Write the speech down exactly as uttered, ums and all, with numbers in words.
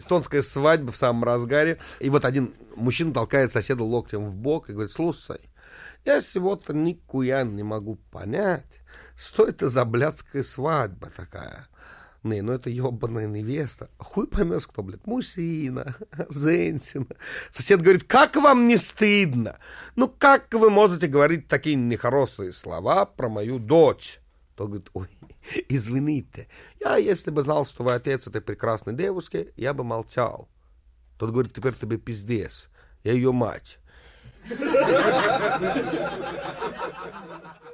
эстонская свадьба в самом разгаре. И вот один мужчина толкает соседа локтем в бок и говорит: слушай, я сегодня никуя не могу понять, что это за блядская свадьба такая. Не, ну это ебаная невеста. Хуй поймешь, кто, блядь, мужчина, женщина. Сосед говорит: как вам не стыдно? Ну как вы можете говорить такие нехорошие слова про мою дочь? Тот говорит: ой, извините, я, если бы знал, что вы отец этой прекрасной девушки, я бы молчал. Тот говорит: теперь тебе пиздец, я ее мать.